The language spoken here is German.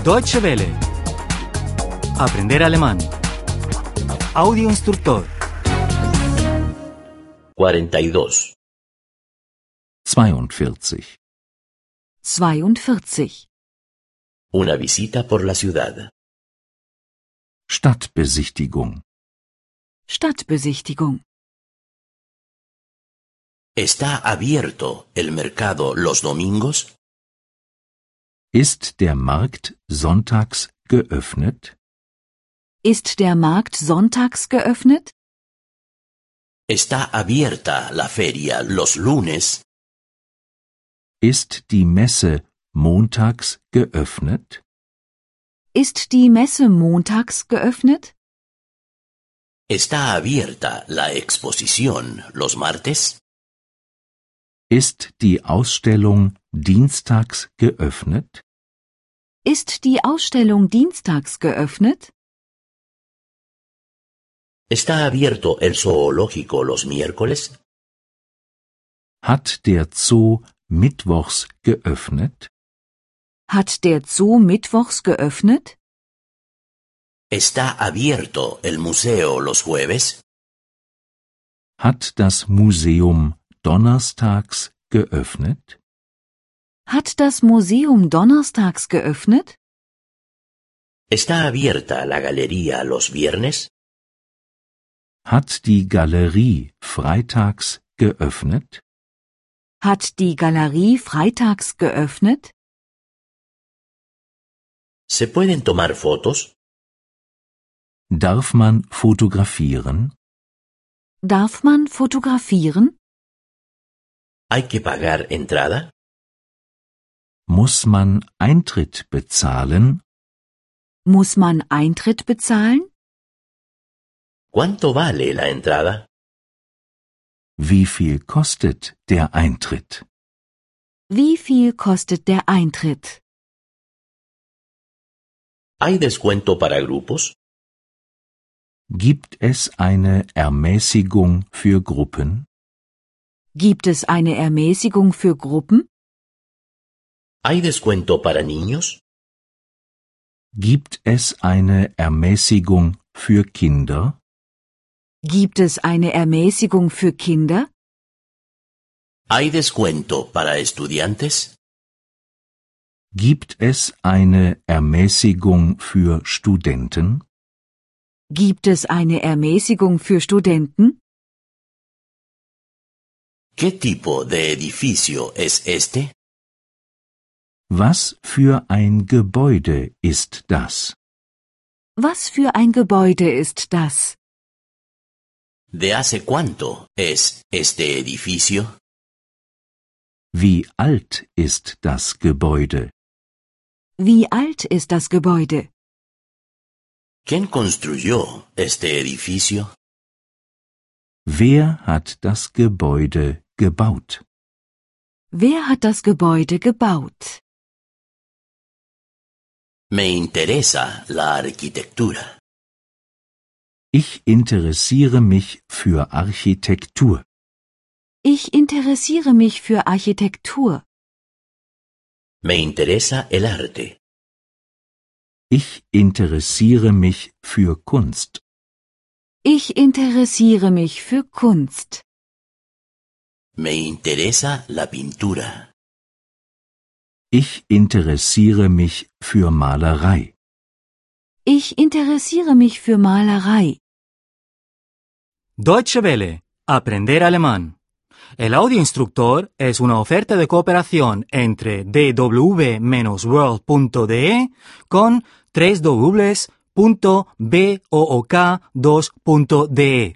Deutsche Welle. Aprender alemán. Audio instructor. 42. 42. 42. Una visita por la ciudad. Stadtbesichtigung. Stadtbesichtigung. ¿Está abierto el mercado los domingos? Ist der Markt sonntags geöffnet? Ist der Markt sonntags geöffnet? ¿Está abierta la feria los lunes? Ist die Messe montags geöffnet? Ist die Messe montags geöffnet? ¿Está abierta la exposición los martes? Ist die Ausstellung dienstags geöffnet? Ist die Ausstellung dienstags geöffnet? ¿Está abierto el zoológico los miércoles? Hat der Zoo mittwochs geöffnet? Hat der Zoo mittwochs geöffnet? ¿Está abierto el museo los jueves? Hat das Museum donnerstags geöffnet? Hat das Museum donnerstags geöffnet? ¿Está abierta la galería los viernes? Hat die Galerie freitags geöffnet? Hat die Galerie freitags geöffnet? ¿Se pueden tomar fotos? Darf man fotografieren? Darf man fotografieren? ¿Hay que pagar entrada? Muss man Eintritt bezahlen? Muss man Eintritt bezahlen? ¿Cuánto vale la entrada? Wie viel kostet der Eintritt? Wie viel kostet der Eintritt? ¿Hay descuento para grupos? Gibt es eine Ermäßigung für Gruppen? Gibt es eine Ermäßigung für Gruppen? ¿Hay descuento para niños? Gibt es eine Ermäßigung für Kinder? Gibt es eine Ermäßigung für Kinder? ¿Hay descuento para estudiantes? Gibt es eine Ermäßigung für Studenten? Gibt es eine Ermäßigung für Studenten? ¿Qué tipo de edificio es este? Was für ein Gebäude ist das? Was für ein Gebäude ist das? ¿De hace cuánto es este edificio? Wie alt ist das Gebäude? Wie alt ist das Gebäude? ¿Quién construyó este edificio? Wer hat das Gebäude gebaut? Wer hat das Gebäude gebaut? Me interesa la arquitectura. Ich interessiere mich für Architektur. Ich interessiere mich für Architektur. Me interesa el arte. Ich interessiere mich für Kunst. Ich interessiere mich für Kunst. Me interesa la pintura. Ich interessiere mich für Malerei. Ich interessiere mich für Malerei. Deutsche Welle. Aprender alemán. El audio instructor es una oferta de cooperación entre dw-world.de con www.book2.de.